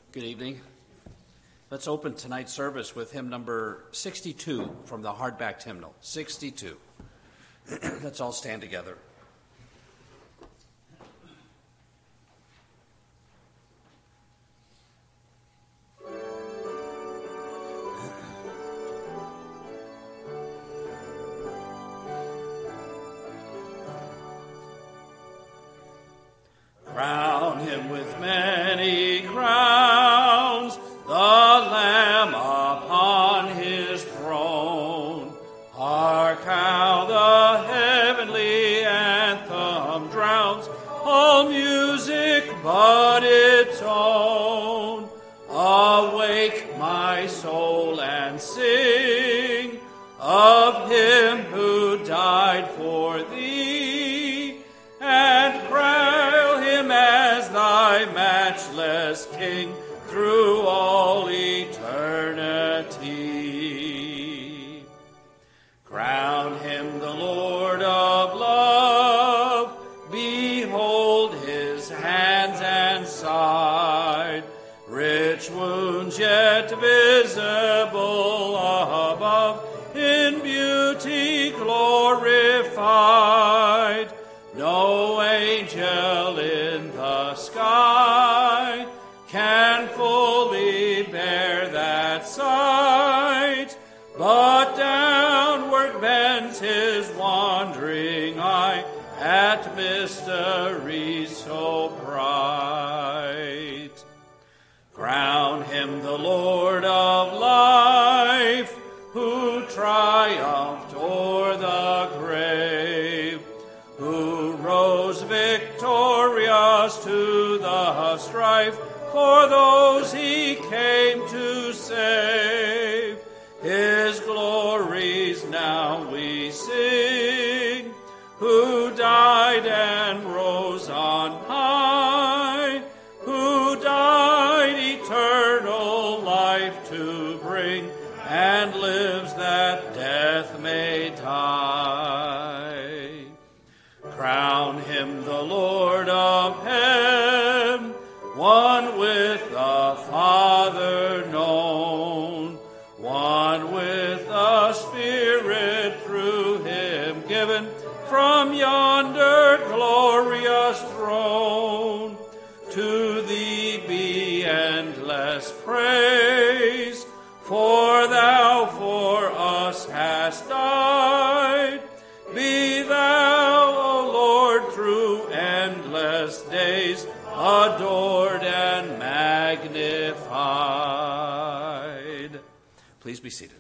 Good evening. Let's open tonight's service with hymn number 62 from the hardbacked hymnal. 62. Let's all stand together. Crown him with many crowns, the Lamb upon his throne. Hark how the heavenly anthem drowns all music but its own. Awake, my soul, and sing of him who died for thee, and crown him as thy matchless King through all eternity. Crown him the Lord of love, behold his hands and side, rich wounds yet visible above, in beauty glorified. No angel in the sky can fully bear that sight, but downward bends his wandering eye at mysteries so bright. Crown him the Lord of life, who triumphed o'er the grave, who rose victorious to the strife for those he came to save. His glories now we sing, who died and rose on high, who died eternal life to bring, and lives that death may die. Crown him the Lord of heaven, one with the Father known, one with the Spirit through him given, from yonder glorious throne. To thee be endless praise, for thou for us hast died. Be thou, O Lord, through endless days adored and magnified. Please be seated.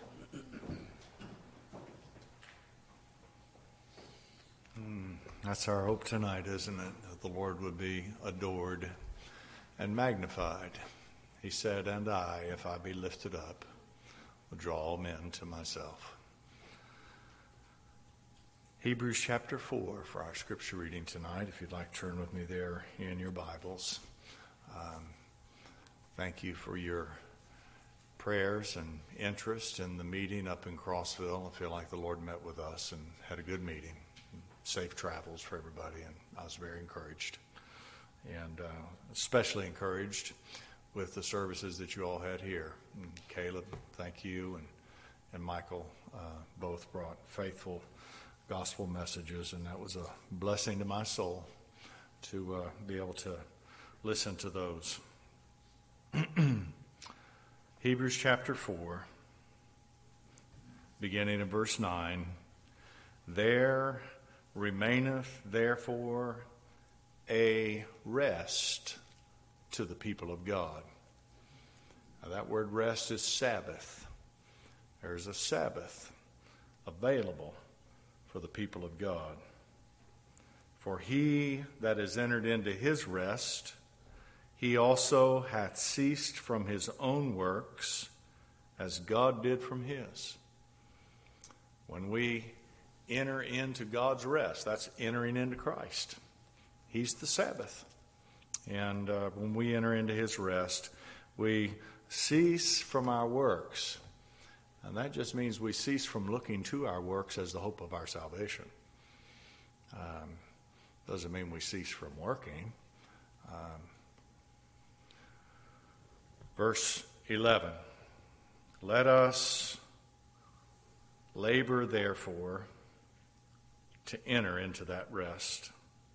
That's our hope tonight, isn't it? That the Lord would be adored and magnified. He said, and I, if I be lifted up, will draw all men to myself. Hebrews chapter 4 for our scripture reading tonight. If you'd like to turn with me there in your Bibles. Thank you for your prayers and interest in the meeting up in Crossville. I feel like the Lord met with us and had a good meeting. Safe travels for everybody, and I was very encouraged. And especially encouraged with the services that you all had here. And Caleb, thank you, and Michael both brought faithful gospel messages, and that was a blessing to my soul to be able to listen to those. Hebrews chapter 4, beginning in verse 9. There remaineth therefore a rest to the people of God. Now that word rest is Sabbath. There's a Sabbath available for the people of God. For he that is entered into his rest, he also hath ceased from his own works, as God did from his. When we enter into God's rest, that's entering into Christ. He's the Sabbath. And when we enter into his rest, we cease from our works. And that just means we cease from looking to our works as the hope of our salvation. Doesn't mean we cease from working. Verse 11. Let us labor, therefore, to enter into that rest.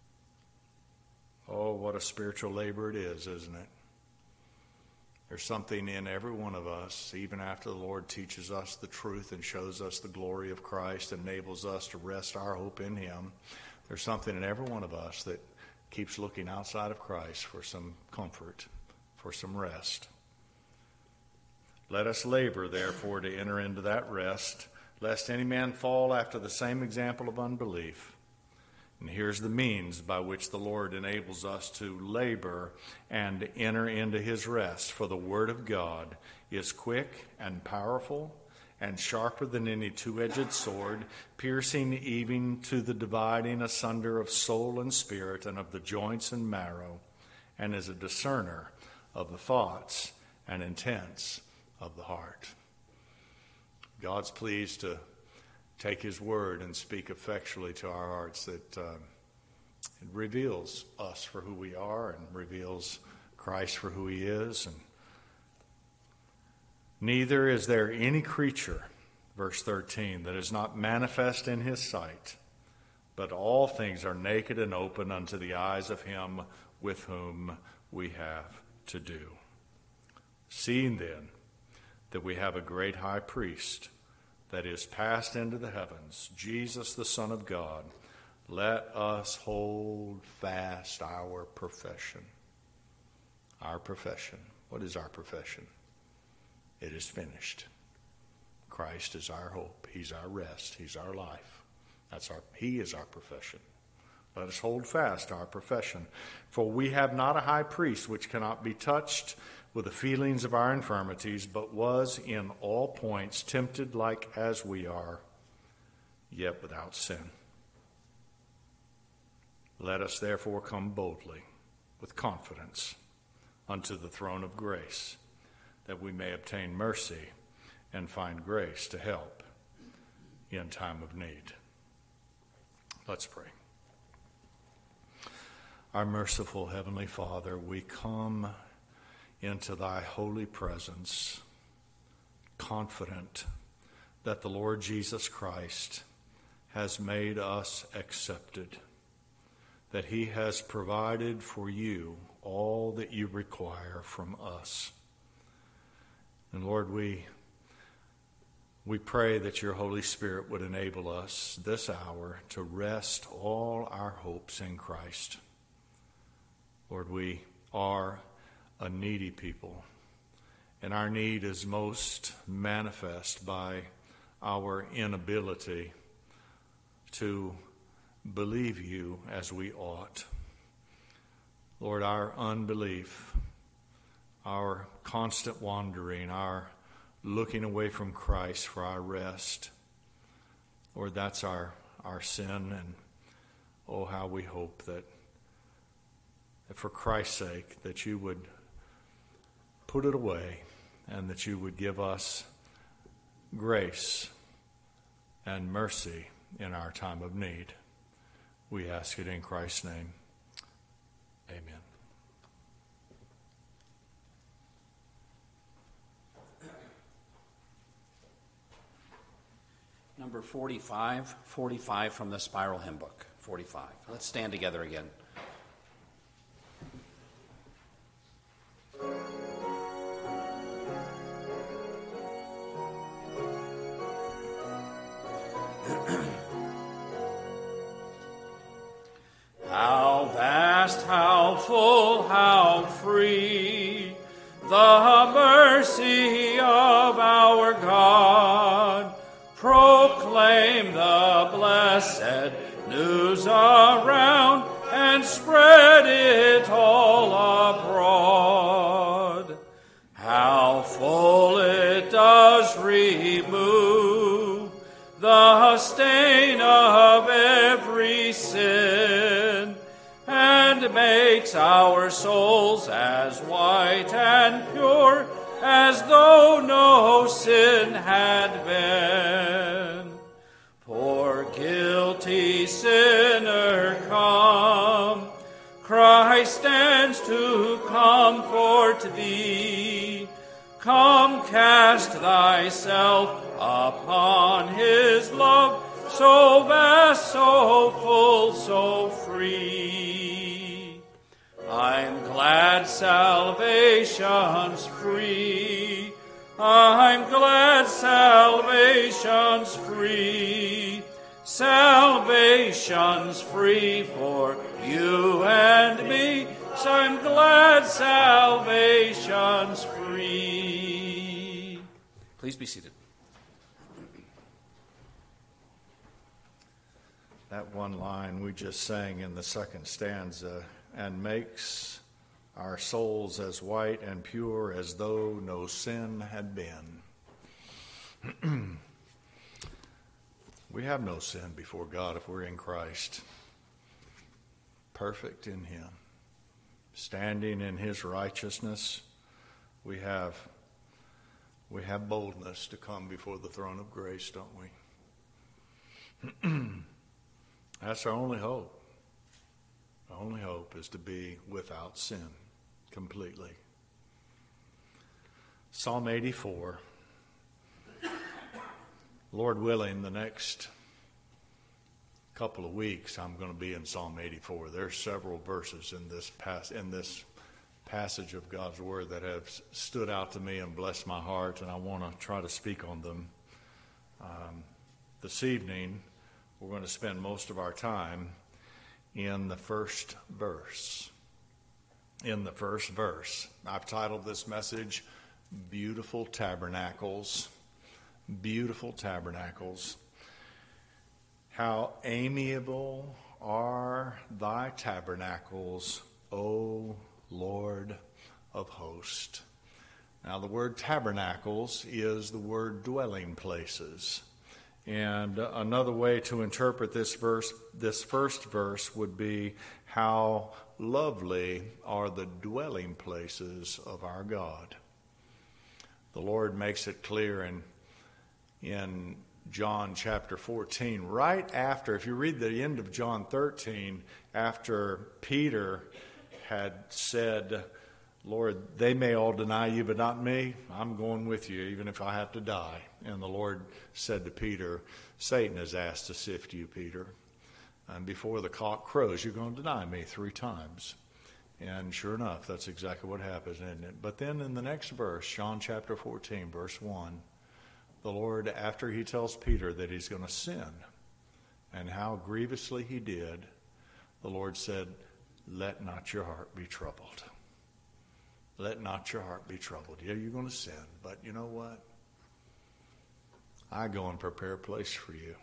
Oh, what a spiritual labor it is, isn't it? There's something in every one of us, even after the Lord teaches us the truth and shows us the glory of Christ, enables us to rest our hope in Him. There's something in every one of us that keeps looking outside of Christ for some comfort, for some rest. Let us labor, therefore, to enter into that rest, lest any man fall after the same example of unbelief. And here's the means by which the Lord enables us to labor and enter into His rest. For the Word of God is quick and powerful and sharper than any two-edged sword, piercing even to the dividing asunder of soul and spirit and of the joints and marrow, and is a discerner of the thoughts and intents of the heart. God's pleased to take His word and speak effectually to our hearts, that it reveals us for who we are and reveals Christ for who He is. And neither is there any creature, verse 13, that is not manifest in His sight, but all things are naked and open unto the eyes of Him with whom we have to do. Seeing then that we have a great high priest that is passed into the heavens, Jesus the Son of God, let us hold fast our profession. Our profession. What is our profession? It is finished. Christ is our hope. He's our rest. He's our life. He is our profession. Let us hold fast our profession. For we have not a high priest which cannot be touched with the feelings of our infirmities, but was in all points tempted like as we are, yet without sin. Let us therefore come boldly, with confidence, unto the throne of grace, that we may obtain mercy and find grace to help in time of need. Let's pray. Our merciful Heavenly Father, we come into Thy holy presence, confident that the Lord Jesus Christ has made us accepted, that He has provided for you all that you require from us. And Lord, we pray that your Holy Spirit would enable us this hour to rest all our hopes in Christ. Lord, we are a needy people, and our need is most manifest by our inability to believe you as we ought. Lord, our unbelief, our constant wandering, our looking away from Christ for our rest, Lord, that's our sin, and oh, how we hope that for Christ's sake, that you would put it away and that you would give us grace and mercy in our time of need. We ask it in Christ's name. Amen. Number 45 from the Spiral Hymn Book, 45. Let's stand together again. How vast, how full, how free, the mercy of our God. Proclaim the blessed news around and spread it all abroad. How full it does remove the stain of every sin, and makes our souls as white and pure as though no sin had been. Poor guilty sinner, come, Christ stands to comfort thee. Come cast thyself upon his love, so vast, so full, so free. I'm glad salvation's free. I'm glad salvation's free. Salvation's free for you and me. So I'm glad salvation's free. Please be seated. That one line we just sang in the second stanza, and makes our souls as white and pure as though no sin had been. We have no sin before God if we're in Christ. Perfect in Him. Standing in His righteousness, we have boldness to come before the throne of grace, don't we? That's our only hope. Our only hope is to be without sin completely. Psalm 84. Lord willing, the next couple of weeks I'm going to be in Psalm 84. There's several verses in this passage of God's Word that have stood out to me and blessed my heart, and I want to try to speak on them. This evening, we're going to spend most of our time in the first verse. In the first verse. I've titled this message, Beautiful Tabernacles. Beautiful Tabernacles. How amiable are thy tabernacles, O Lord of hosts. Now the word tabernacles is the word dwelling places. And another way to interpret this first verse would be, how lovely are the dwelling places of our God. The Lord makes it clear in John chapter 14, right after, if you read the end of John 13, after Peter had said, Lord, they may all deny you, but not me. I'm going with you, even if I have to die. And the Lord said to Peter, Satan has asked to sift you, Peter. And before the cock crows, you're going to deny me 3 times. And sure enough, that's exactly what happens, isn't it? But then in the next verse, John chapter 14, verse 1, the Lord, after he tells Peter that he's going to sin, and how grievously he did, the Lord said, let not your heart be troubled. Let not your heart be troubled. Yeah, you're going to sin, but you know what? I go and prepare a place for you.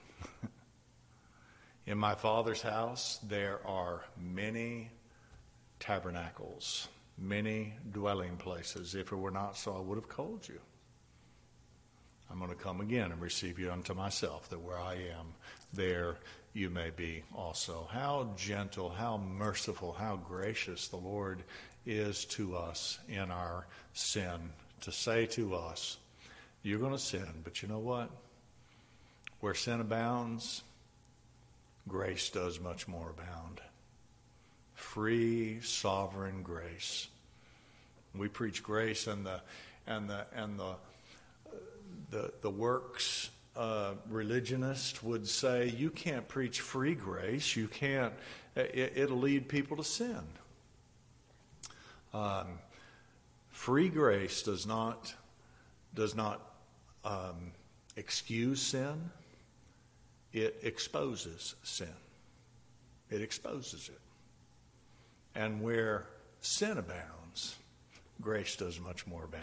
In my Father's house, there are many tabernacles, many dwelling places. If it were not so, I would have called you. I'm going to come again and receive you unto myself, that where I am, there you may be also. How gentle, how merciful, how gracious the Lord is to us in our sin, to say to us, you're going to sin, but you know what? Where sin abounds, grace does much more abound. Free, sovereign grace. We preach grace, and the works religionist would say, you can't preach free grace. You can't. It'll lead people to sin. Free grace does not excuse sin. It exposes sin. It exposes it. And where sin abounds, grace does much more abound.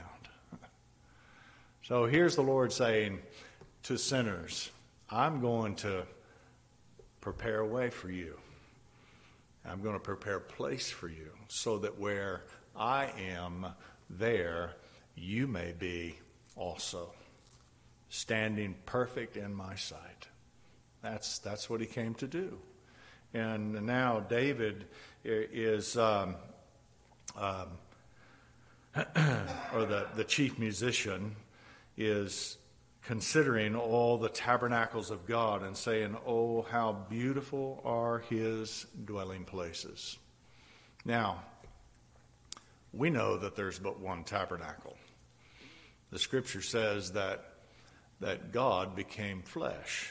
So here's the Lord saying to sinners, I'm going to prepare a way for you. I'm going to prepare a place for you, so that where I am, there you may be also, standing perfect in my sight. That's what he came to do. And now David is, or the chief musician, is considering all the tabernacles of God and saying, oh, how beautiful are his dwelling places. Now, we know that there's but one tabernacle. The scripture says that God became flesh,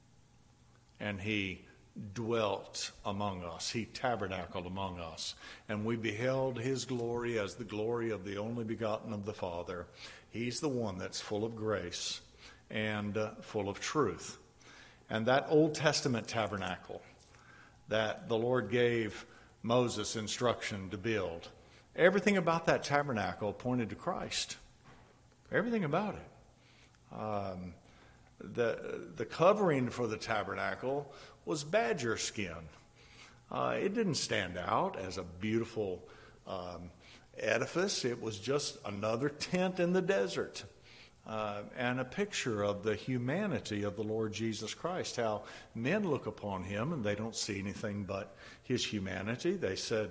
and he dwelt among us. He tabernacled among us, and we beheld his glory as the glory of the only begotten of the Father. He's the one that's full of grace and full of truth. And that Old Testament tabernacle that the Lord gave Moses instruction to build, everything about that tabernacle pointed to Christ. Everything about it. The covering for the tabernacle was badger skin. It didn't stand out as a beautiful edifice. It was just another tent in the desert, and a picture of the humanity of the Lord Jesus Christ, how men look upon him and they don't see anything but his humanity. They said,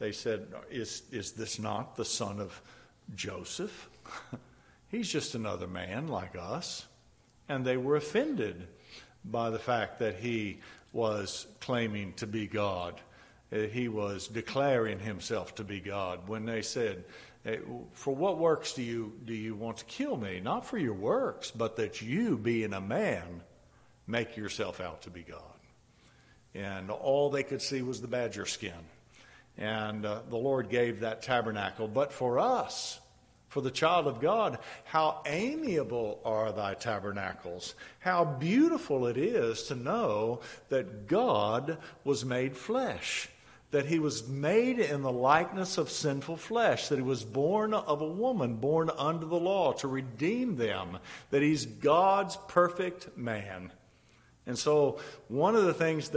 is this not the son of Joseph? He's just another man like us. And they were offended by the fact that he was claiming to be God. He was declaring himself to be God when they said, for what works do you want to kill me? Not for your works, but that you, being a man, make yourself out to be God. And all they could see was the badger skin. And the Lord gave that tabernacle. But for us, for the child of God, how amiable are thy tabernacles. How beautiful it is to know that God was made flesh, that he was made in the likeness of sinful flesh, that he was born of a woman, born under the law to redeem them, that he's God's perfect man. And so one of the things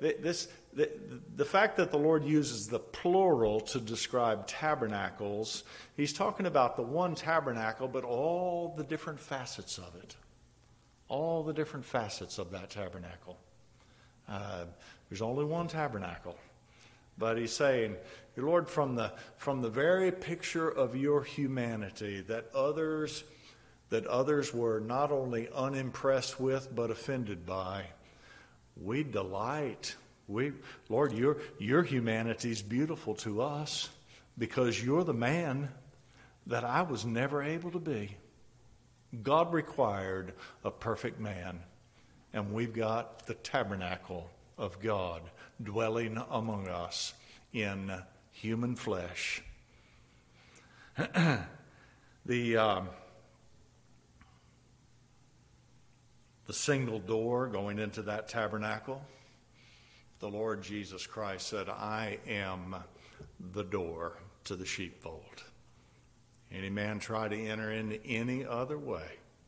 the fact that the Lord uses the plural to describe tabernacles, he's talking about the one tabernacle, but all the different facets of it. All the different facets of that tabernacle. There's only one tabernacle. But he's saying, Lord, from the very picture of your humanity that others were not only unimpressed with but offended by, we delight. Lord, your humanity is beautiful to us because you're the man that I was never able to be. God required a perfect man, and we've got the tabernacle of God dwelling among us in human flesh. The single door going into that tabernacle, the Lord Jesus Christ said, I am the door to the sheepfold. Any man try to enter into any other way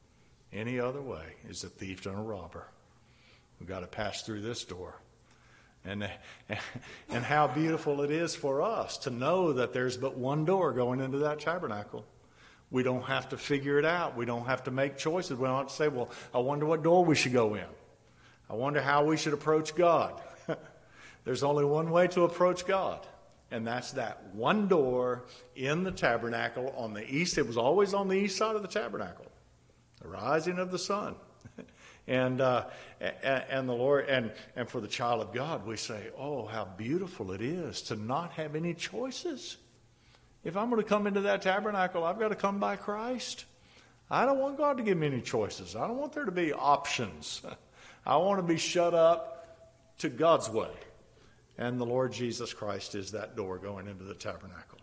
is a thief and a robber. We've got to pass through this door. And how beautiful it is for us to know that there's but one door going into that tabernacle. We don't have to figure it out. We don't have to make choices. We don't have to say, well, I wonder what door we should go in. I wonder how we should approach God. There's only one way to approach God, and that's that one door in the tabernacle on the east. It was always on the east side of the tabernacle, the rising of the sun. And the Lord, and for the child of God, we say, oh, how beautiful it is to not have any choices. If I'm going to come into that tabernacle, I've got to come by Christ. I don't want God to give me any choices. I don't want there to be options. I want to be shut up to God's way. And the Lord Jesus Christ is that door going into the tabernacle.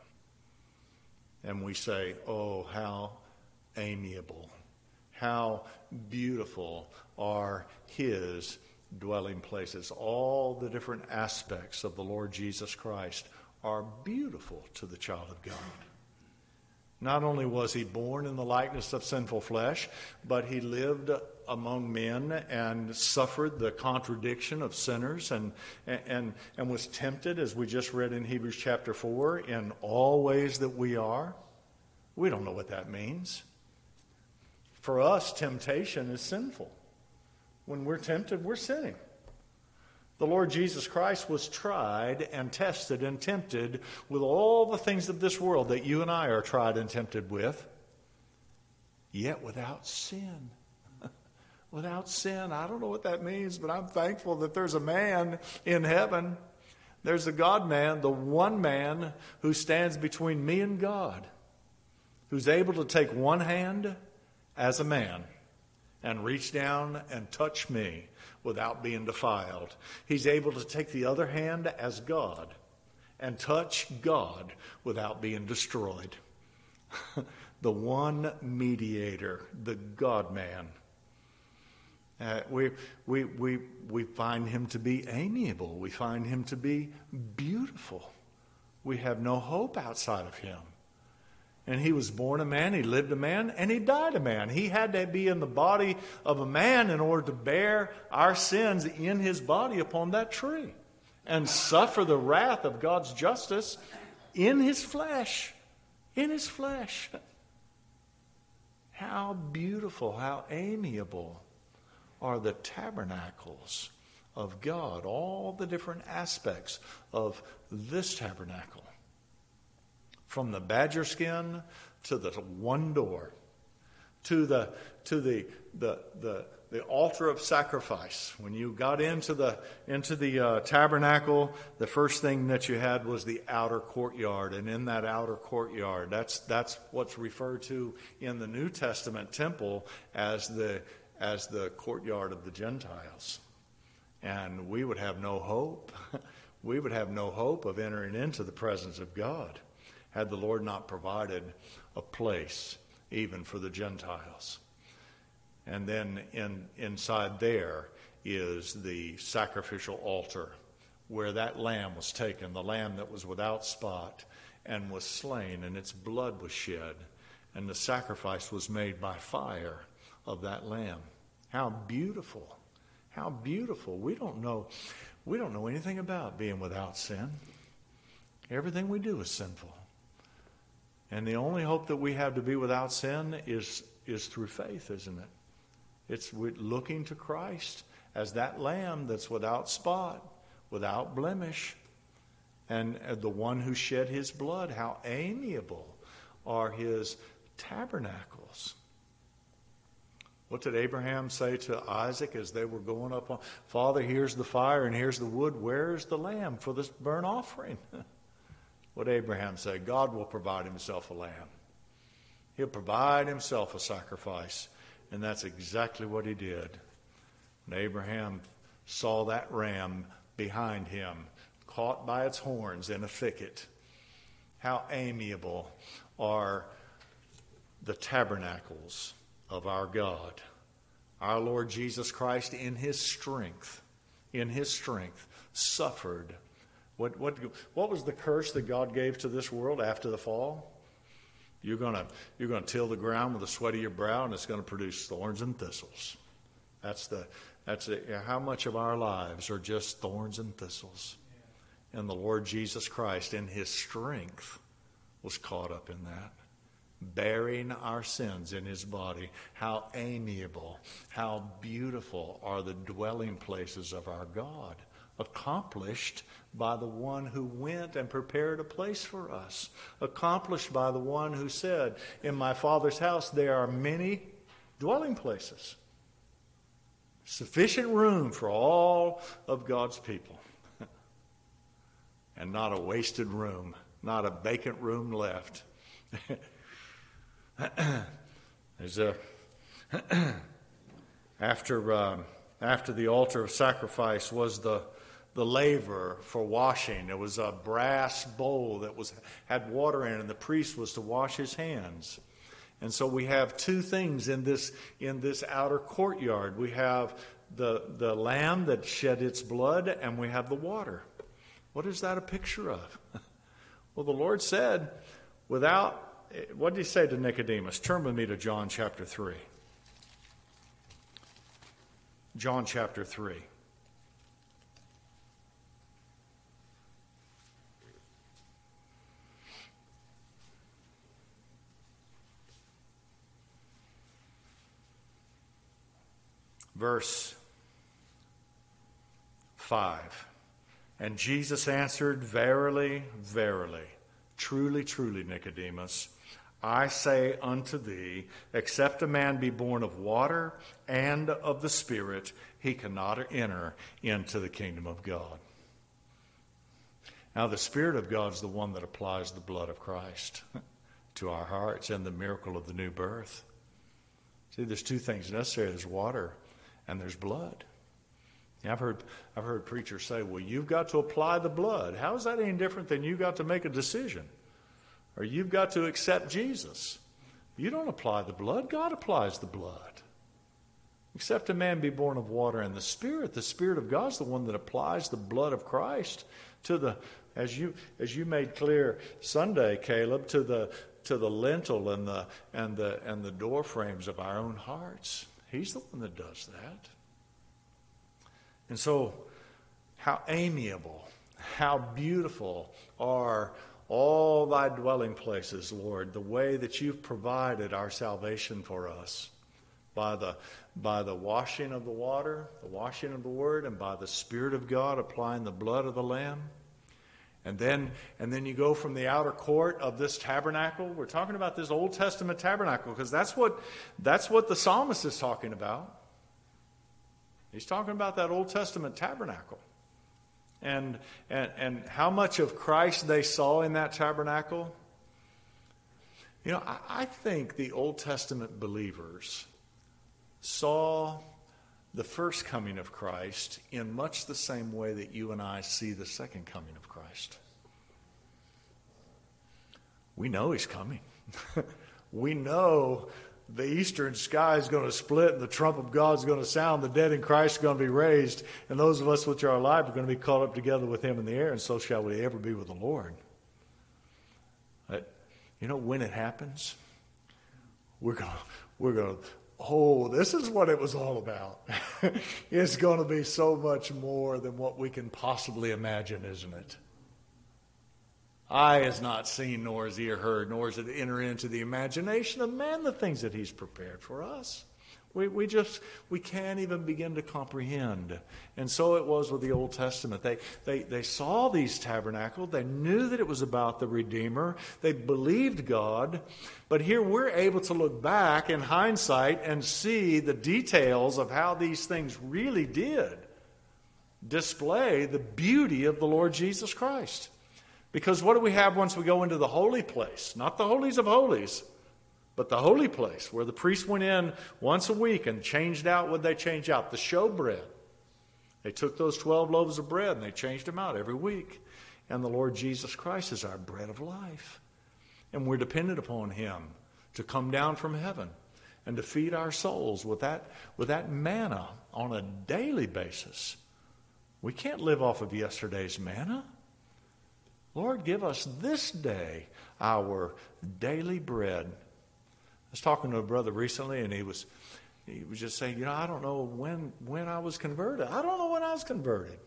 And we say, oh, how amiable, how beautiful are his dwelling places. All the different aspects of the Lord Jesus Christ are beautiful to the child of God. Not only was he born in the likeness of sinful flesh, but he lived among men and suffered the contradiction of sinners and was tempted, as we just read in Hebrews chapter 4, in all ways that we are. We don't know what that means. For us, temptation is sinful. When we're tempted, we're sinning. The Lord Jesus Christ was tried and tested and tempted with all the things of this world that you and I are tried and tempted with, yet without sin. Without sin. I don't know what that means, but I'm thankful that there's a man in heaven. There's a God-man, the one man who stands between me and God. who's able to take one hand as a man and reach down and touch me without being defiled. He's able to take the other hand as God and touch God without being destroyed. The one mediator, the God-man. We find him to be amiable. We find him to be beautiful. We have no hope outside of him. And he was born a man, he lived a man, and he died a man. He had to be in the body of a man in order to bear our sins in his body upon that tree and suffer the wrath of God's justice in his flesh. In his flesh. How beautiful, how amiable are the tabernacles of God, all the different aspects of this tabernacle. From the badger skin to the one door, to the altar of sacrifice. When you got into the tabernacle, the first thing that you had was the outer courtyard, and in that outer courtyard, that's what's referred to in the New Testament temple as the courtyard of the Gentiles. And we would have no hope. We would have no hope of entering into the presence of God had the Lord not provided a place even for the Gentiles. And then inside there is the sacrificial altar where that lamb was taken, the lamb that was without spot and was slain, and its blood was shed, and the sacrifice was made by fire of that lamb. How beautiful. How beautiful. We don't know anything about being without sin. Everything we do is sinful. And the only hope that we have to be without sin is through faith, isn't it? It's looking to Christ as that lamb that's without spot, without blemish, and the one who shed his blood. How amiable are his tabernacles. What did Abraham say to Isaac as they were going up on, Father, here's the fire and here's the wood. Where's the lamb for this burnt offering? What did Abraham say? God will provide himself a lamb. He'll provide himself a sacrifice. And that's exactly what he did. When Abraham saw that ram behind him, caught by its horns in a thicket, how amiable are the tabernacles of our God. Our Lord Jesus Christ, in his strength, suffered. What was the curse that God gave to this world after the fall? You're gonna till the ground with the sweat of your brow, and it's going to produce thorns and thistles. That's how much of our lives are just thorns and thistles. And the Lord Jesus Christ, in his strength, was caught up in that, bearing our sins in his body. How amiable, how beautiful are the dwelling places of our God, accomplished by the one who went and prepared a place for us, accomplished by the one who said, in my Father's house there are many dwelling places, sufficient room for all of God's people, and not a wasted room, not a vacant room left. There's after the altar of sacrifice was the laver for washing. It was a brass bowl that had water in it, and the priest was to wash his hands. And so we have two things in this outer courtyard. We have the lamb that shed its blood, and we have the water. What is that a picture of? Well, the Lord said, what did he say to Nicodemus? Turn with me to John chapter 3. John chapter 3. Verse 5. And Jesus answered, Verily, verily, truly, truly, Nicodemus, I say unto thee, except a man be born of water and of the Spirit, he cannot enter into the kingdom of God. Now, the Spirit of God is the one that applies the blood of Christ to our hearts and the miracle of the new birth. See, there's two things necessary. There's water and there's blood. Yeah, I've heard preachers say, well, you've got to apply the blood. How is that any different than you've got to make a decision? Or you've got to accept Jesus? You don't apply the blood. God applies the blood. Except a man be born of water and the Spirit of God is the one that applies the blood of Christ to the, as you made clear Sunday, Caleb, to the lintel and the door frames of our own hearts. He's the one that does that. And so, how amiable, how beautiful are all thy dwelling places, Lord, the way that you've provided our salvation for us by the washing of the water, the washing of the Word, and by the Spirit of God applying the blood of the Lamb. And then you go from the outer court of this tabernacle. We're talking about this Old Testament tabernacle because that's what the psalmist is talking about. He's talking about that Old Testament tabernacle. And how much of Christ they saw in that tabernacle. You know, I think the Old Testament believers saw the first coming of Christ in much the same way that you and I see the second coming of Christ. We know he's coming. We know the eastern sky is going to split and the trump of God is going to sound. The dead in Christ are going to be raised. And those of us which are alive are going to be caught up together with him in the air. And so shall we ever be with the Lord. But, you know, when it happens, we're going to, oh, this is what it was all about. It's going to be so much more than what we can possibly imagine, isn't it? Eye has not seen, nor has ear heard, nor has it entered into the imagination of man the things that he's prepared for us. We can't even begin to comprehend. And so it was with the Old Testament. They saw these tabernacles. They knew that it was about the Redeemer. They believed God. But here we're able to look back in hindsight and see the details of how these things really did display the beauty of the Lord Jesus Christ. Because what do we have once we go into the holy place? Not the holies of holies, but the holy place where the priest went in once a week and changed out what they changed out, the showbread. They took those 12 loaves of bread and they changed them out every week. And the Lord Jesus Christ is our bread of life. And we're dependent upon him to come down from heaven and to feed our souls with that manna on a daily basis. We can't live off of yesterday's manna. Lord, give us this day our daily bread. I was talking to a brother recently, and he was just saying, I don't know when I was converted. I don't know when I was converted.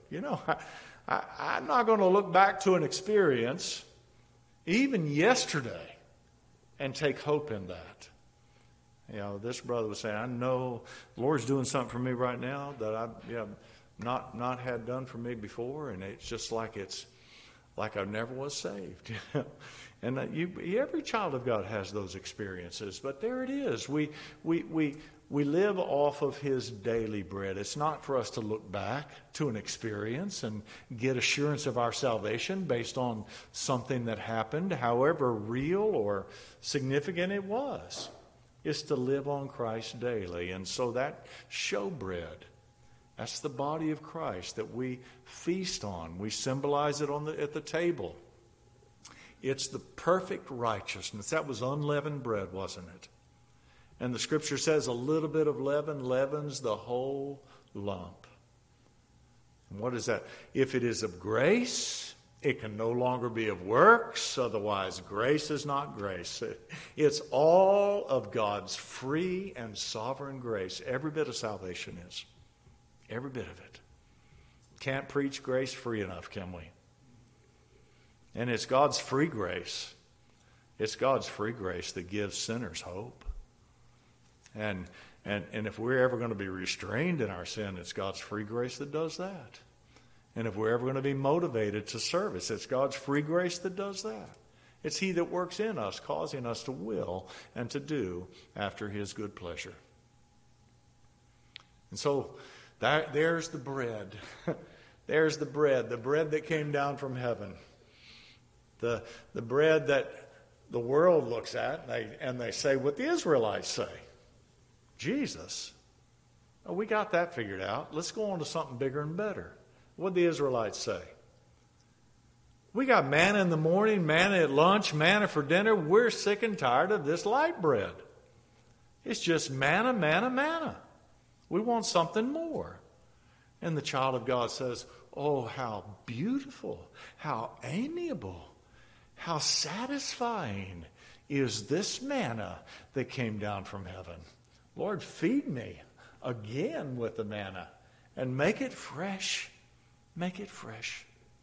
I'm not going to look back to an experience, even yesterday, and take hope in that. This brother was saying, I know the Lord's doing something for me right now that I've not had done for me before, and it's just like I never was saved. And every child of God has those experiences. But there it is. We live off of his daily bread. It's not for us to look back to an experience and get assurance of our salvation based on something that happened, however real or significant it was. It's to live on Christ daily. And so that showbread, that's the body of Christ that we feast on. We symbolize it at the table. It's the perfect righteousness. That was unleavened bread, wasn't it? And the scripture says a little bit of leaven leavens the whole lump. And what is that? If it is of grace, it can no longer be of works. Otherwise, grace is not grace. It's all of God's free and sovereign grace. Every bit of salvation is. Every bit of it. Can't preach grace free enough, can we? And it's God's free grace. It's God's free grace that gives sinners hope. And if we're ever going to be restrained in our sin, it's God's free grace that does that. And if we're ever going to be motivated to service, it's God's free grace that does that. It's he that works in us, causing us to will and to do after his good pleasure. And so there's the bread. There's the bread that came down from heaven. The bread the world looks at and they say what the Israelites say. Jesus? Oh, we got that figured out. Let's go on to something bigger and better. What did the Israelites say? We got manna in the morning, manna at lunch, manna for dinner. We're sick and tired of this light bread. It's just manna, manna, manna. We want something more. And the child of God says, oh, how beautiful, how amiable, how satisfying is this manna that came down from heaven. Lord, feed me again with the manna and make it fresh. Make it fresh.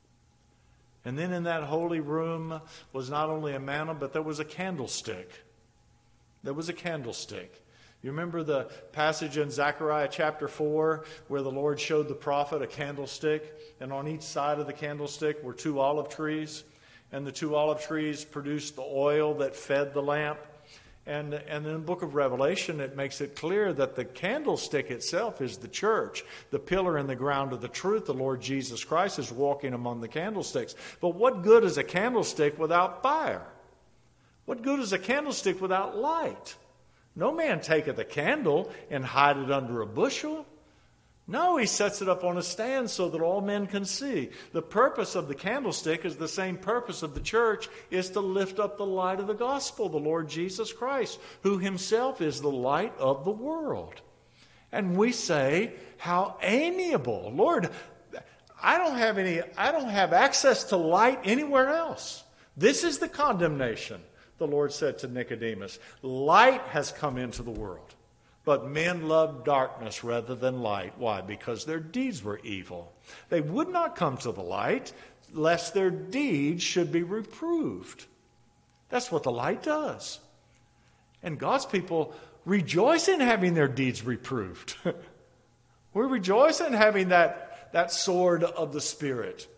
And then in that holy room was not only a manna, but there was a candlestick. There was a candlestick. You remember the passage in Zechariah chapter 4 where the Lord showed the prophet a candlestick, and on each side of the candlestick were 2 olive trees, and the 2 olive trees produced the oil that fed the lamp. And in the book of Revelation, it makes it clear that the candlestick itself is the church. The pillar and the ground of the truth, the Lord Jesus Christ, is walking among the candlesticks. But what good is a candlestick without fire? What good is a candlestick without light? No man taketh a candle and hide it under a bushel. No, he sets it up on a stand so that all men can see. The purpose of the candlestick is the same purpose of the church, is to lift up the light of the gospel, the Lord Jesus Christ, who himself is the light of the world. And we say, how amiable. Lord, I don't have access to light anywhere else. This is the condemnation, the Lord said to Nicodemus. Light has come into the world. But men loved darkness rather than light. Why? Because their deeds were evil. They would not come to the light, lest their deeds should be reproved. That's what the light does. And God's people rejoice in having their deeds reproved. We rejoice in having that sword of the Spirit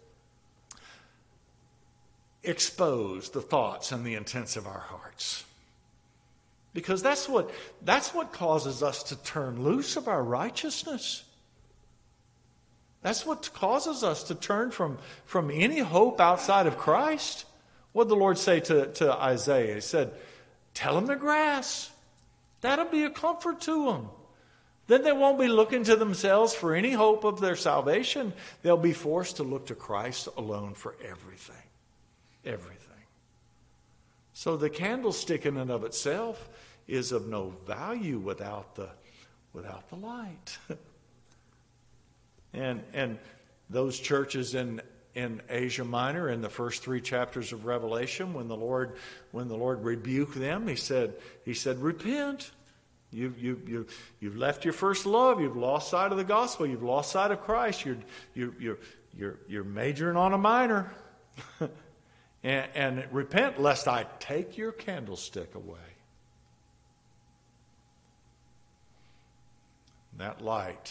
expose the thoughts and the intents of our hearts. Because that's what causes us to turn loose of our righteousness. That's what causes us to turn from any hope outside of Christ. What did the Lord say to Isaiah? He said, tell them the grass. That'll be a comfort to them. Then they won't be looking to themselves for any hope of their salvation. They'll be forced to look to Christ alone for everything. Everything. So the candlestick in and of itself is of no value without the light. And those churches in Asia Minor, in the first 3 chapters of Revelation, when the Lord rebuked them, he said, repent. You've left your first love. You've lost sight of the gospel. You've lost sight of Christ. You're majoring on a minor. And repent lest I take your candlestick away. That light,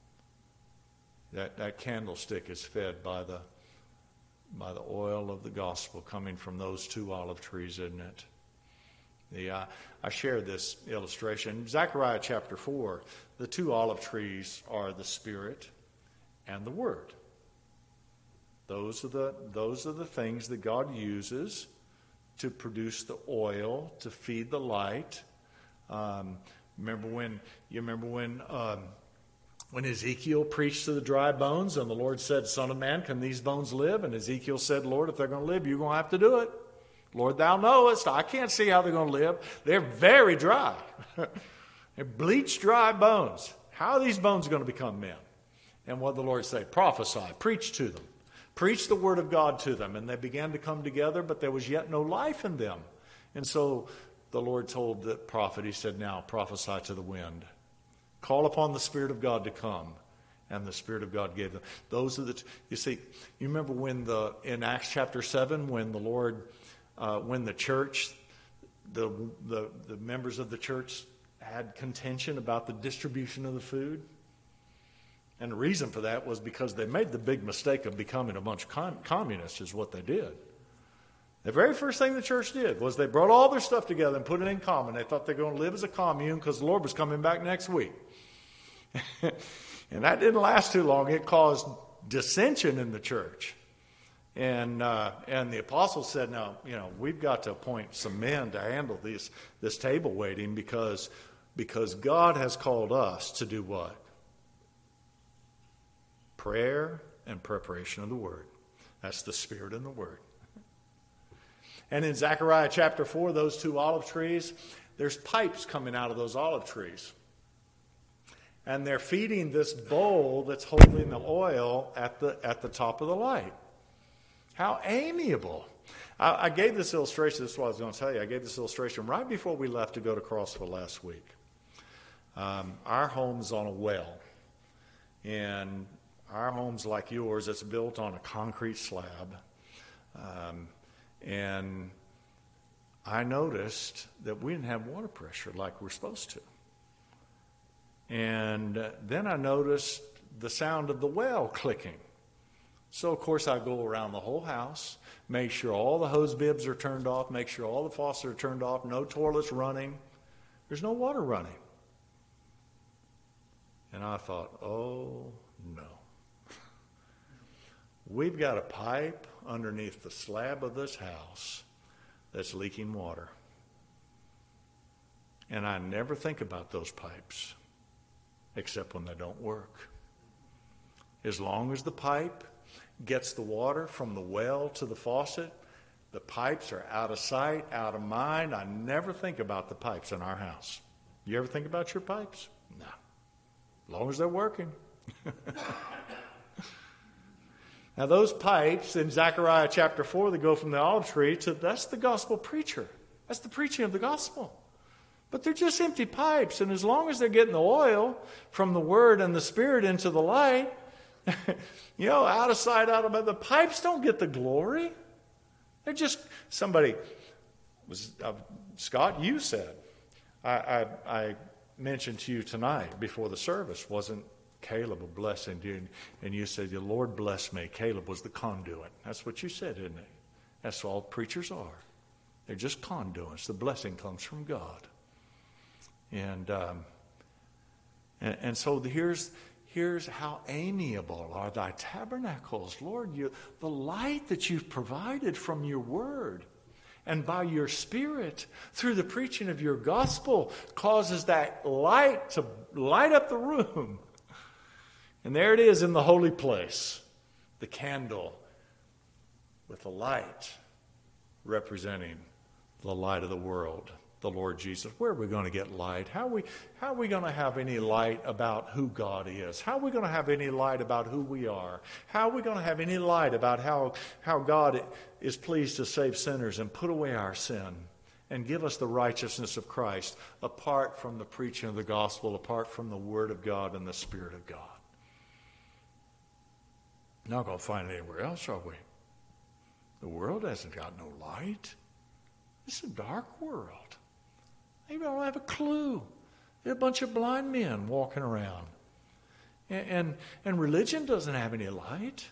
that candlestick is fed by the oil of the gospel coming from those 2 olive trees, isn't it? I shared this illustration. Zechariah chapter 4, the 2 olive trees are the Spirit and the Word. Those are the things that God uses to produce the oil, to feed the light. Remember when Ezekiel preached to the dry bones and the Lord said, Son of man, can these bones live? And Ezekiel said, Lord, if they're going to live, you're going to have to do it. Lord, thou knowest. I can't see how they're going to live. They're very dry. They're bleached, dry bones. How are these bones going to become men? And what did the Lord say? Prophesy. Preach to them. Preach the word of God to them. And they began to come together, but there was yet no life in them. And so the Lord told the prophet, he said, now prophesy to the wind. Call upon the Spirit of God to come. And the Spirit of God gave them. Those are you see, you remember when in Acts chapter 7, when the Lord, when the church, the members of the church had contention about the distribution of the food? And the reason for that was because they made the big mistake of becoming a bunch of communists, is what they did. The very first thing the church did was they brought all their stuff together and put it in common. They thought they were going to live as a commune because the Lord was coming back next week. And that didn't last too long. It caused dissension in the church. And the apostles said, no, we've got to appoint some men to handle this table waiting because God has called us to do what? Prayer and preparation of the Word. That's the Spirit and the Word. And in Zechariah chapter 4, those 2 olive trees, there's pipes coming out of those olive trees. And they're feeding this bowl that's holding the oil at the top of the light. How amiable. I gave this illustration, this is what I was going to tell you. I gave this illustration right before we left to go to Crossville last week. Our home's on a well. And our home's like yours. It's built on a concrete slab. And I noticed that we didn't have water pressure like we're supposed to. And then I noticed the sound of the well clicking. So, of course, I go around the whole house, make sure all the hose bibs are turned off, make sure all the faucets are turned off, no toilets running. There's no water running. And I thought, oh, no. We've got a pipe underneath the slab of this house that's leaking water. And I never think about those pipes, except when they don't work. As long as the pipe gets the water from the well to the faucet, the pipes are out of sight, out of mind. I never think about the pipes in our house. You ever think about your pipes? No. As long as they're working. Now those pipes in Zechariah chapter 4, they go from the olive tree to, that's the gospel preacher. That's the preaching of the gospel. But they're just empty pipes. And as long as they're getting the oil from the Word and the Spirit into the light, out of sight, out of mind, the pipes don't get the glory. They're just, Scott, you said, I mentioned to you tonight before the service, wasn't Caleb a blessing to you? And you said, the Lord bless me. Caleb was the conduit. That's what you said, isn't it? That's all preachers are. They're just conduits. The blessing comes from God. And so here's how amiable are thy tabernacles, Lord. The light that you've provided from your word and by your Spirit through the preaching of your gospel causes that light to light up the room. And there it is in the holy place, the candle with the light representing the light of the world, the Lord Jesus. Where are we going to get light? How are we going to have any light about who God is? How are we going to have any light about who we are? How are we going to have any light about how God is pleased to save sinners and put away our sin and give us the righteousness of Christ apart from the preaching of the gospel, apart from the Word of God and the Spirit of God? Not going to find it anywhere else, are we? The world hasn't got no light. It's a dark world. They don't have a clue. They're a bunch of blind men walking around. And religion doesn't have any light.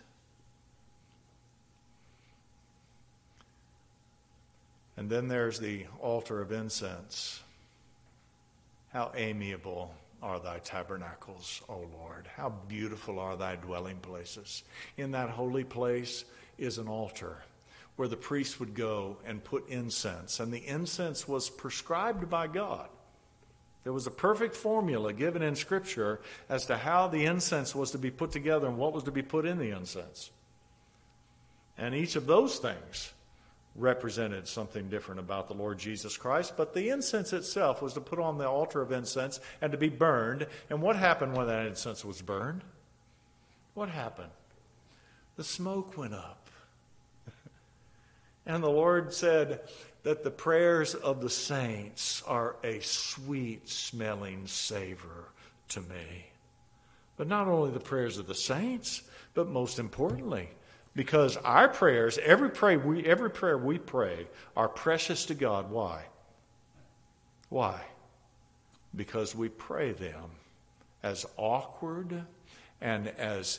And then there's the altar of incense. How amiable are thy tabernacles, O Lord. How beautiful are thy dwelling places. In that holy place is an altar where the priest would go and put incense. And the incense was prescribed by God. There was a perfect formula given in Scripture as to how the incense was to be put together and what was to be put in the incense. And each of those things represented something different about the Lord Jesus Christ. But the incense itself was to put on the altar of incense and to be burned. And what happened when that incense was burned? What happened? The smoke went up. And the Lord said that the prayers of the saints are a sweet-smelling savor to me. But not only the prayers of the saints, but most importantly, because our prayers, every prayer we pray, are precious to God. Why? Why? Because we pray them as awkward and as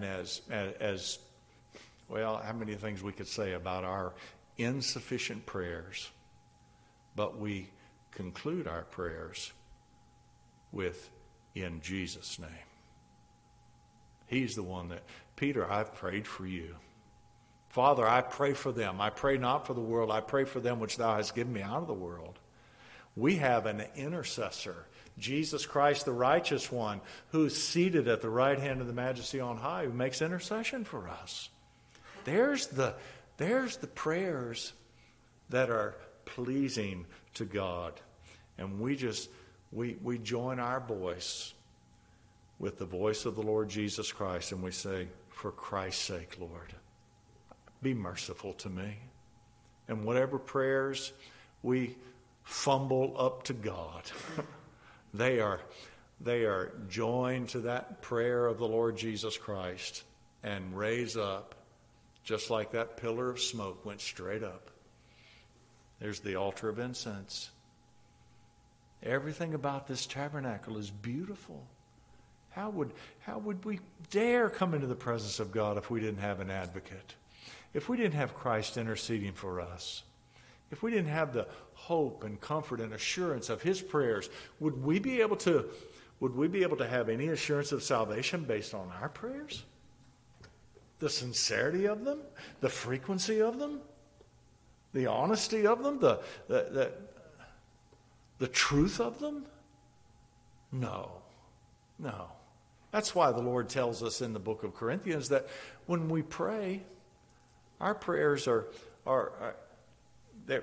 well, how many things we could say about our insufficient prayers, but we conclude our prayers with, in Jesus' name. He's the one that, Peter, I've prayed for you. Father, I pray for them. I pray not for the world. I pray for them which thou hast given me out of the world. We have an intercessor, Jesus Christ, the righteous one, who is seated at the right hand of the Majesty on high, who makes intercession for us. There's the prayers that are pleasing to God. And we join our voice with the voice of the Lord Jesus Christ, and we say, for Christ's sake, Lord, be merciful to me. And whatever prayers we fumble up to God, they are joined to that prayer of the Lord Jesus Christ and raise up, just like that pillar of smoke went straight up. There's the altar of incense. Everything about this tabernacle is beautiful. How would we dare come into the presence of God if we didn't have an advocate? If we didn't have Christ interceding for us? If we didn't have the hope and comfort and assurance of His prayers, would we be able to have any assurance of salvation based on our prayers? The sincerity of them? The frequency of them? The honesty of them? The truth of them? No. That's why the Lord tells us in the book of Corinthians that when we pray, our prayers are the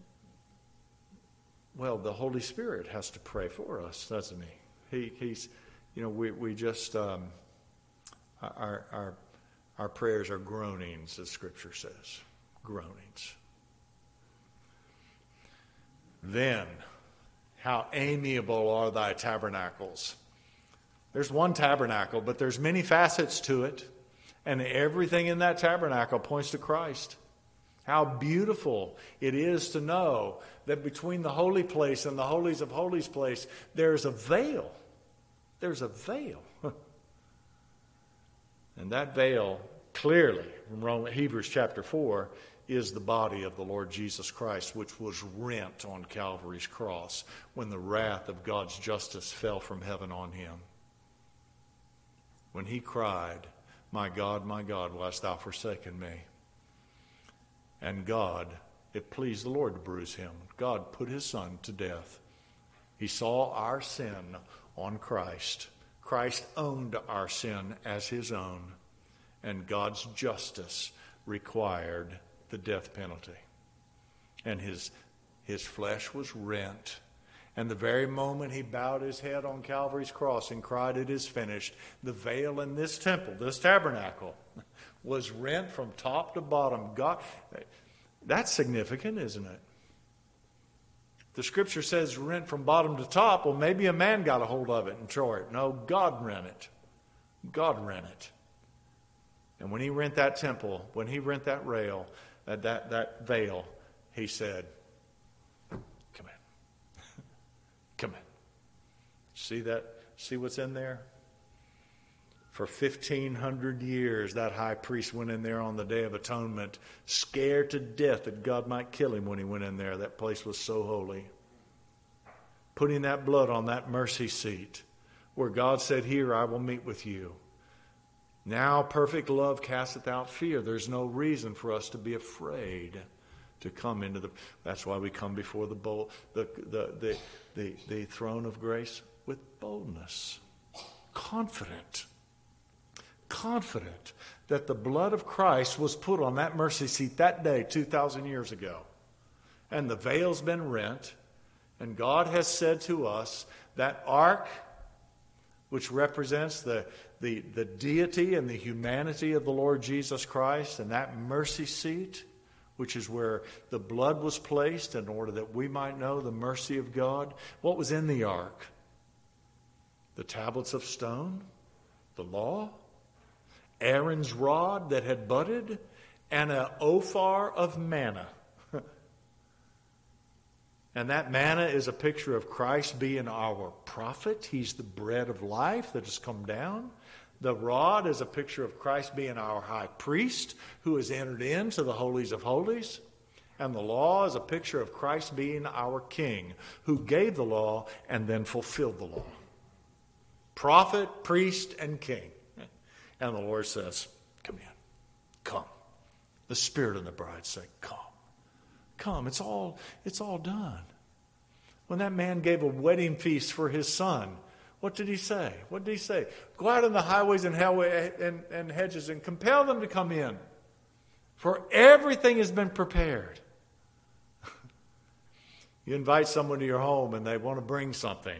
Holy Spirit has to pray for us, doesn't He? He's, we just our prayers are groanings, as Scripture says, groanings. Then, how amiable are thy tabernacles. There's one tabernacle, but there's many facets to it. And everything in that tabernacle points to Christ. How beautiful it is to know that between the holy place and the holies of holies place, there's a veil. There's a veil. And that veil, clearly, from Hebrews chapter 4, is the body of the Lord Jesus Christ, which was rent on Calvary's cross when the wrath of God's justice fell from heaven on Him. When He cried, my God, why hast thou forsaken me? And God, it pleased the Lord to bruise Him. God put His Son to death. He saw our sin on Christ. Christ owned our sin as His own. And God's justice required the death penalty. And his flesh was rent. And the very moment He bowed His head on Calvary's cross and cried, it is finished, the veil in this temple, this tabernacle, was rent from top to bottom. God, that's significant, isn't it? The Scripture says rent from bottom to top. Well, maybe a man got a hold of it and tore it. No, God rent it. God rent it. And when He rent that temple, when He rent that rail, that veil, He said, come in. Come in. See that? See what's in there? For 1,500 years, that high priest went in there on the Day of Atonement, scared to death that God might kill him when he went in there. That place was so holy. Putting that blood on that mercy seat where God said, here, I will meet with you. Now perfect love casteth out fear. There's no reason for us to be afraid to come into that's why we come before the throne of grace with boldness. Confident that the blood of Christ was put on that mercy seat that day 2,000 years ago. And the veil's been rent. And God has said to us that ark, which represents the deity and the humanity of the Lord Jesus Christ, and that mercy seat, which is where the blood was placed in order that we might know the mercy of God. What was in the ark? The tablets of stone, the law, Aaron's rod that had budded, and an ophar of manna. And that manna is a picture of Christ being our prophet. He's the bread of life that has come down. The rod is a picture of Christ being our high priest who has entered into the holies of holies. And the law is a picture of Christ being our king who gave the law and then fulfilled the law. Prophet, priest, and king. And the Lord says, come in. The Spirit and the bride say, come. Come. It's all done. When that man gave a wedding feast for his son, what did he say? What did he say? Go out in the highways and hedges and compel them to come in. For everything has been prepared. You invite someone to your home and they want to bring something.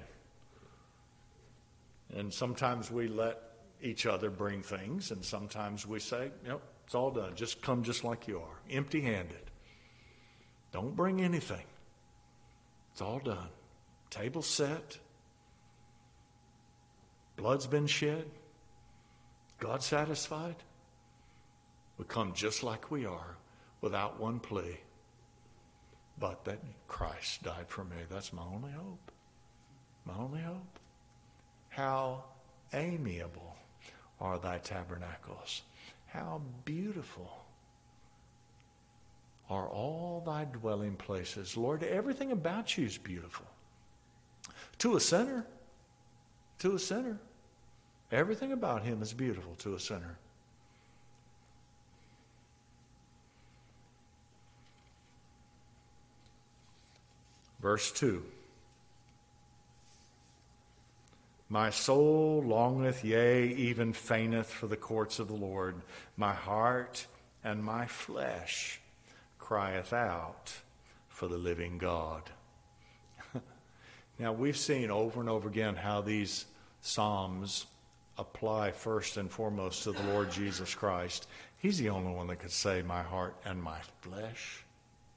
And sometimes we let each other bring things, and sometimes we say, yep, it's all done. Just come just like you are, empty-handed. Don't bring anything. It's all done. Table set. Blood's been shed. God satisfied. We come just like we are, without one plea. But that Christ died for me. That's my only hope. My only hope. How amiable are thy tabernacles. How beautiful are all thy dwelling places. Lord, everything about you is beautiful. To a sinner. To a sinner. Everything about him is beautiful to a sinner. Verse 2. My soul longeth, yea, even fainteth for the courts of the Lord. My heart and my flesh crieth out for the living God. Now, we've seen over and over again how these Psalms apply first and foremost to the Lord Jesus Christ. He's the only one that could say, my heart and my flesh.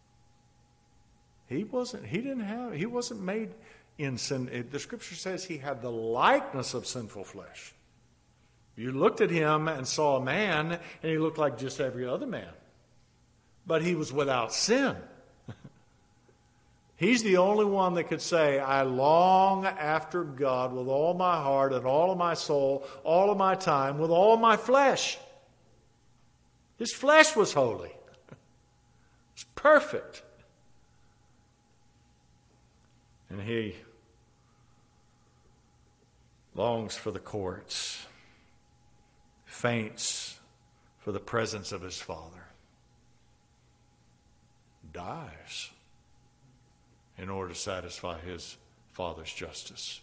He wasn't made in sin. The scripture says he had the likeness of sinful flesh. You looked at him and saw a man, and he looked like just every other man. But he was without sin. He's the only one that could say, I long after God with all my heart and all of my soul, all of my time, with all my flesh. His flesh was holy. It's perfect. And he longs for the courts, faints for the presence of his Father, dies in order to satisfy his Father's justice.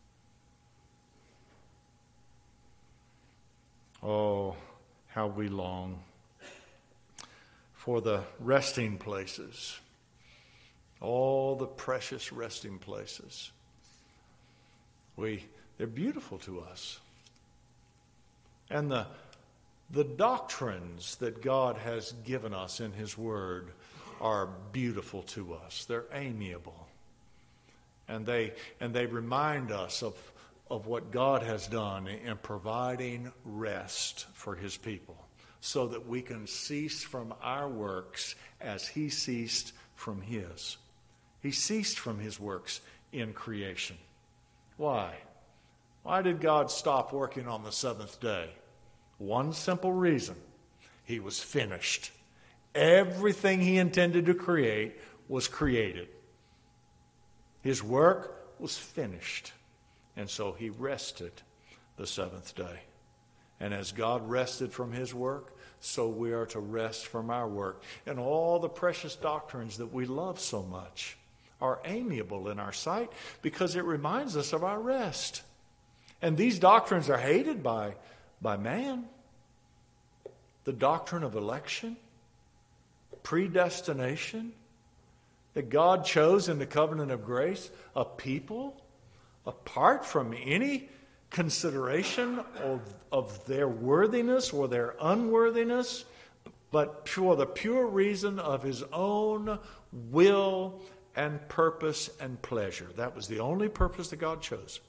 Oh, how we long for the resting places, all the precious resting places. They're beautiful to us. And the doctrines that God has given us in his word are beautiful to us. They're amiable. And they remind us of what God has done in providing rest for his people, so that we can cease from our works as he ceased from his. He ceased from his works in creation. Why? Why did God stop working on the seventh day? One simple reason. He was finished. Everything he intended to create was created. His work was finished. And so he rested the seventh day. And as God rested from his work, so we are to rest from our work. And all the precious doctrines that we love so much are amiable in our sight because it reminds us of our rest. And these doctrines are hated by man. The doctrine of election, predestination, that God chose in the covenant of grace a people apart from any consideration of their worthiness or their unworthiness, but for the pure reason of his own will and purpose and pleasure. That was the only purpose that God chose.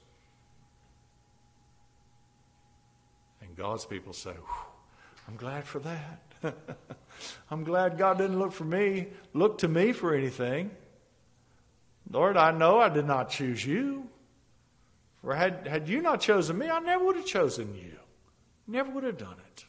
And God's people say, I'm glad for that. I'm glad God didn't look to me for anything. Lord, I know I did not choose you. For had you not chosen me, I never would have chosen you. Never would have done it.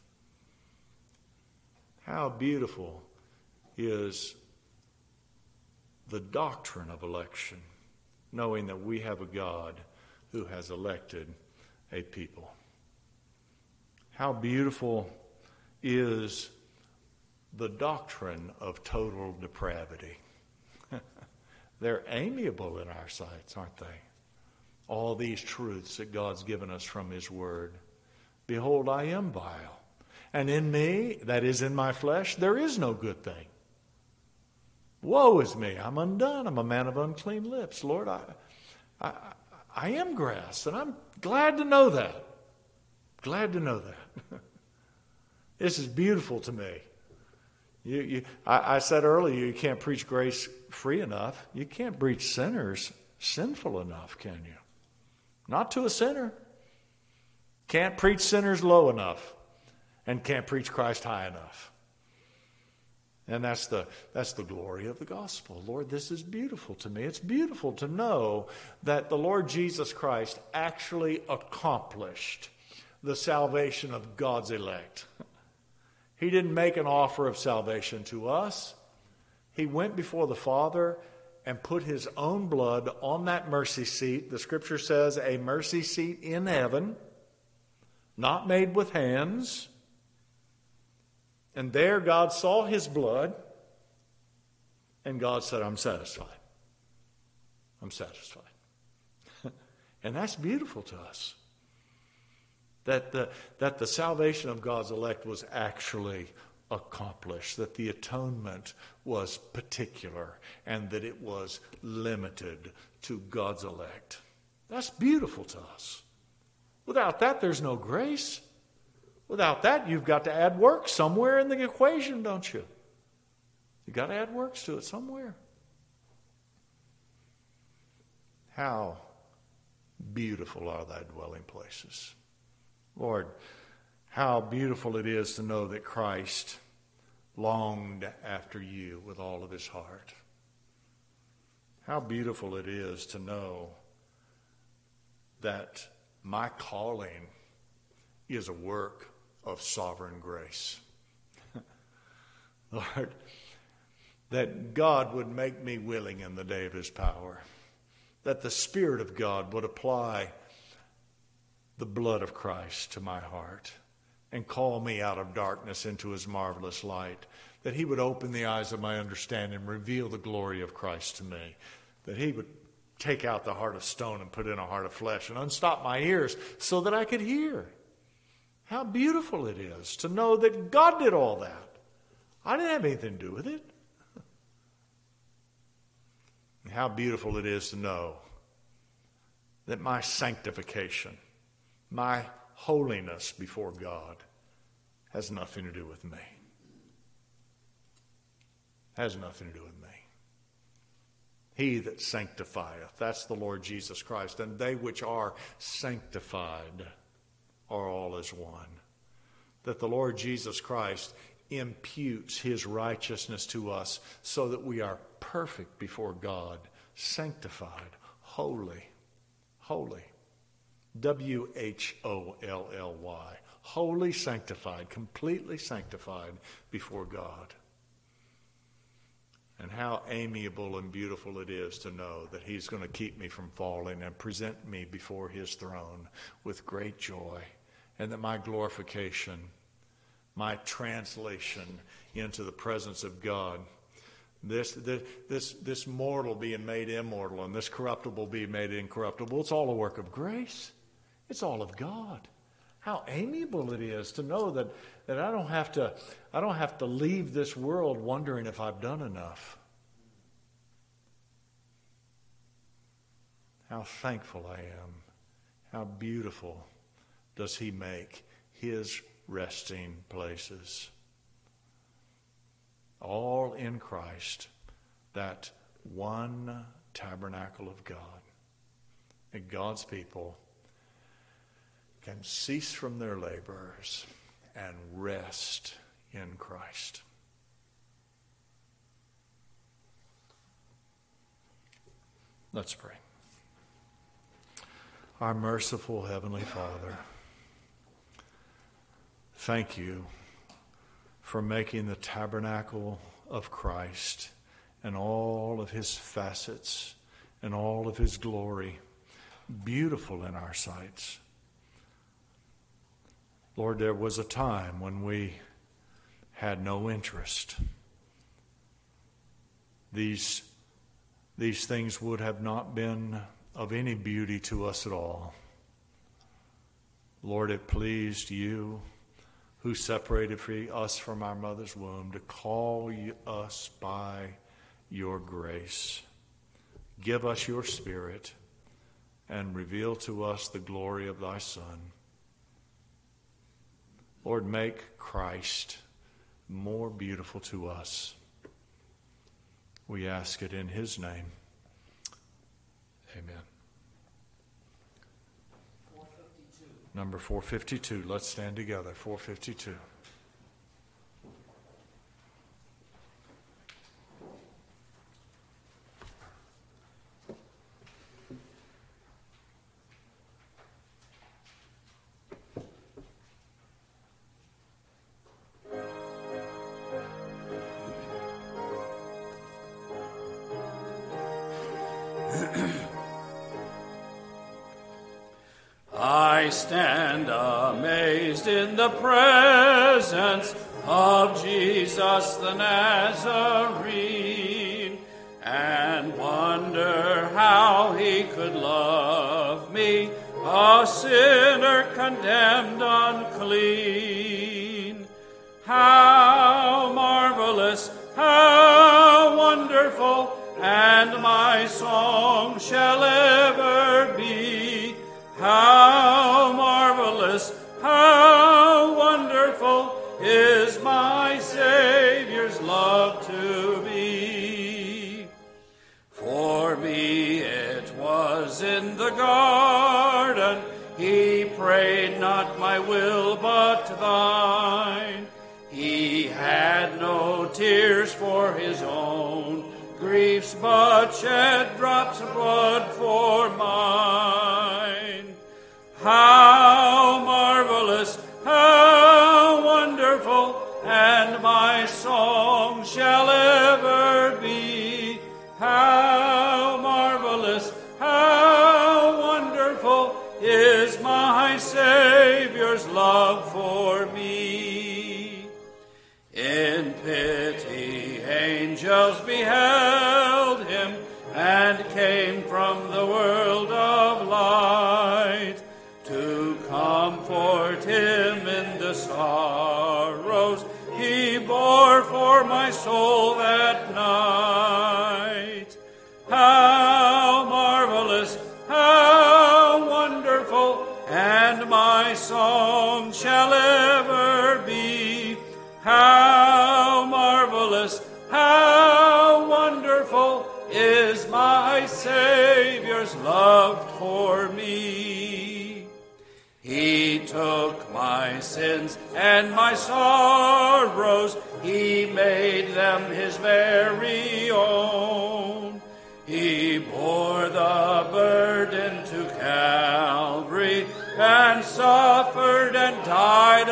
How beautiful is the doctrine of election, knowing that we have a God who has elected a people. How beautiful is the doctrine of total depravity. They're amiable in our sights, aren't they? All these truths that God's given us from His Word. Behold, I am vile. And in me, that is in my flesh, there is no good thing. Woe is me, I'm undone. I'm a man of unclean lips. Lord, I am grass, and I'm glad to know that. Glad to know that. This is beautiful to me. I said earlier, you can't preach grace free enough. You can't preach sinners sinful enough, can you? Not to a sinner. Can't preach sinners low enough, and can't preach Christ high enough. And that's the glory of the gospel. Lord, this is beautiful to me. It's beautiful to know that the Lord Jesus Christ actually accomplished the salvation of God's elect. He didn't make an offer of salvation to us. He went before the Father and put His own blood on that mercy seat. The Scripture says a mercy seat in heaven, not made with hands. And there God saw His blood, and God said, I'm satisfied. I'm satisfied. And that's beautiful to us. That the salvation of God's elect was actually accomplished, that the atonement was particular, and that it was limited to God's elect. That's beautiful to us. Without that, there's no grace. Without that, you've got to add works somewhere in the equation, don't you? You've got to add works to it somewhere. How beautiful are thy dwelling places. Lord, how beautiful it is to know that Christ longed after you with all of his heart. How beautiful it is to know that my calling is a work of sovereign grace. Lord, that God would make me willing in the day of his power, that the Spirit of God would apply the blood of Christ to my heart and call me out of darkness into his marvelous light, that he would open the eyes of my understanding and reveal the glory of Christ to me, that he would take out the heart of stone and put in a heart of flesh and unstop my ears so that I could hear. How beautiful it is to know that God did all that. I didn't have anything to do with it. And how beautiful it is to know that my sanctification, my holiness before God has nothing to do with me. Has nothing to do with me. He that sanctifieth, that's the Lord Jesus Christ, and they which are sanctified are all as one. That the Lord Jesus Christ imputes his righteousness to us so that we are perfect before God, sanctified, holy, holy. W-H-O-L-L-Y. Wholly sanctified, completely sanctified before God. And how amiable and beautiful it is to know that he's going to keep me from falling and present me before his throne with great joy. And that my glorification, my translation into the presence of God, this mortal being made immortal and this corruptible being made incorruptible, it's all a work of grace. It's all of God. How amiable it is to know that I don't have to leave this world wondering if I've done enough. How thankful I am. How beautiful does he make his resting places. All in Christ, that one tabernacle of God. And God's people can cease from their labors and rest in Christ. Let's pray. Our merciful Heavenly Father, thank you for making the tabernacle of Christ and all of his facets and all of his glory beautiful in our sights. Lord, there was a time when we had no interest. These things would have not been of any beauty to us at all. Lord, it pleased you, who separated us from our mother's womb, to call us by your grace. Give us your Spirit and reveal to us the glory of thy Son. Lord, make Christ more beautiful to us. We ask it in his name. Amen. 452. Number 452. Let's stand together. 452. I stand amazed in the presence of Jesus the Nazarene, and wonder how he could love me, a sinner condemned unclean. How marvelous, how wonderful, and my song shall ever be. How marvelous, how wonderful is my Savior's love to me. For me it was in the garden, he prayed not my will but thine. He had no tears for his own griefs, but shed drops of blood for mine. How marvelous, how wonderful, and my song shall ever be. How marvelous, how wonderful is my Savior's love for me. In pity angels beheld him, and came from the world of light to comfort him in the sorrows he bore for my soul that night. How marvelous, how wonderful, and my song shall ever be. How marvelous, how wonderful is my Savior's love for me. He took my sins and my sorrows, he made them his very own. He bore the burden to Calvary, and suffered and died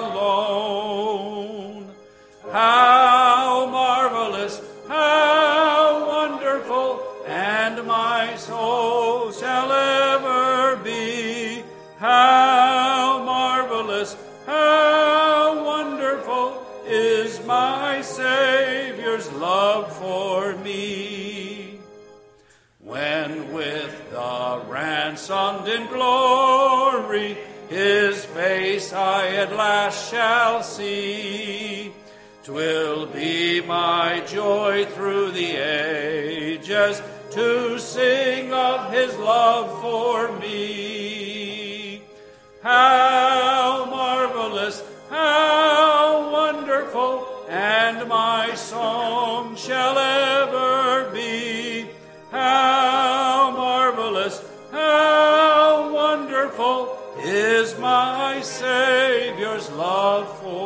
alone. How marvelous, how wonderful, and my soul shall ever be. How marvelous, how wonderful is my Savior's love for me. When with the ransomed in glory his face I at last shall see, 'twill be my joy through the ages to sing of his love for me. How marvelous, how wonderful, and my song shall ever be. How marvelous, how wonderful is my Savior's love for